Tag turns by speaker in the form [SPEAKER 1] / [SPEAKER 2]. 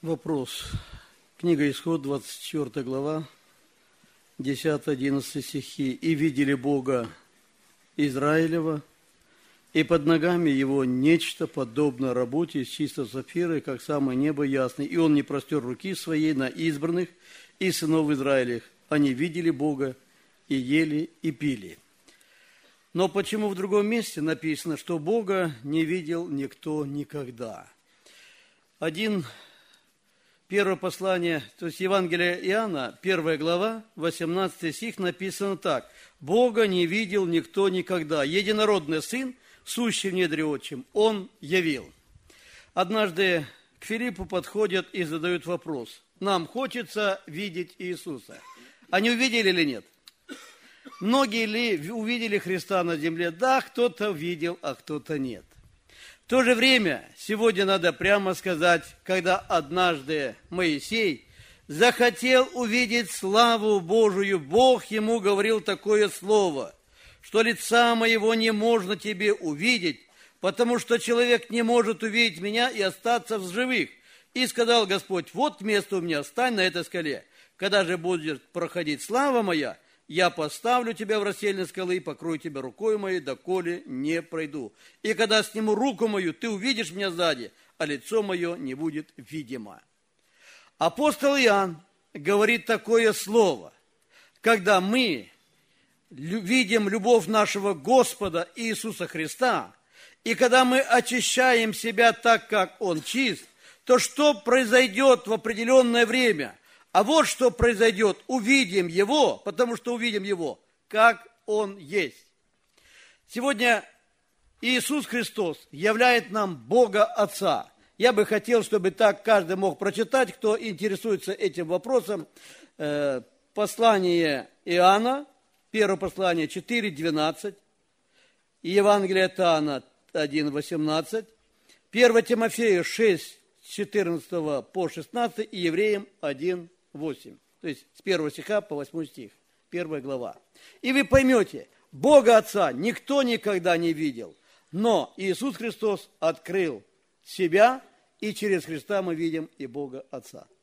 [SPEAKER 1] Вопрос. Книга Исход, 24 глава, 10-11 стихи. «И видели Бога Израилева, и под ногами его нечто подобно работе из чистого сапфира, как самое небо ясное. И он не простер руки своей на избранных и сынов Израилевых. Они видели Бога и ели и пили». Но почему в другом месте написано, что Бога не видел никто никогда? Первое послание, то есть Евангелие Иоанна, 1 глава, 18 стих, написано так. «Бога не видел никто никогда. Единородный Сын, сущий в недре Отчим, Он явил». Однажды к Филиппу подходят и задают вопрос. Нам хочется видеть Иисуса. Они увидели или нет? Многие ли увидели Христа на земле? Да, кто-то видел, а кто-то нет. В то же время, сегодня надо прямо сказать, когда однажды Моисей захотел увидеть славу Божию, Бог ему говорил такое слово, что лица моего не можно тебе увидеть, потому что человек не может увидеть меня и остаться в живых. И сказал Господь, вот место у меня, стань на этой скале. Когда же будет проходить слава моя, я поставлю тебя в расселине скалы и покрою тебя рукой моей, доколе не пройду. И когда сниму руку мою, ты увидишь меня сзади, а лицо мое не будет видимо. Апостол Иоанн говорит такое слово. Когда мы видим любовь нашего Господа Иисуса Христа, и когда мы очищаем себя так, как Он чист, то что произойдет в определенное время? А вот что произойдет, увидим Его, потому что увидим Его, как Он есть. Сегодня Иисус Христос являет нам Бога Отца. Я бы хотел, чтобы так каждый мог прочитать, кто интересуется этим вопросом. Послание Иоанна, первое послание 4:12, и Евангелие от Иоанна 1:18, 1 Тимофею 6:14 по 16 и Евреям 1:8. То есть с 1 стиха по 8 стих, 1 глава. И вы поймете, Бога Отца никто никогда не видел, но Иисус Христос открыл себя, и через Христа мы видим и Бога Отца.